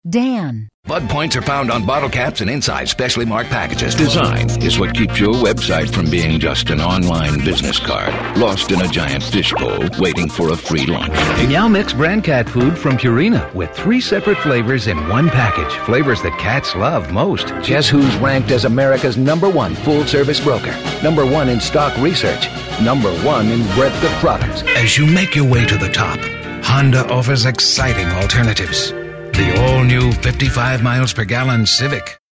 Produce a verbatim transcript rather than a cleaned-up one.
Dan. Bud points are found on bottle caps and inside specially marked packages. Design is what keeps your website from being just an online business card, lost in a giant fishbowl, waiting for a free lunch. Meow Mix brand cat food from Purina with three separate flavors in one package. Flavors that cats love most. Guess who's ranked as America's number one full-service broker? Number one in stock research. Number one in breadth of products. As you make your way to the top, Honda offers exciting alternatives. The all-new fifty-five miles per gallon Civic.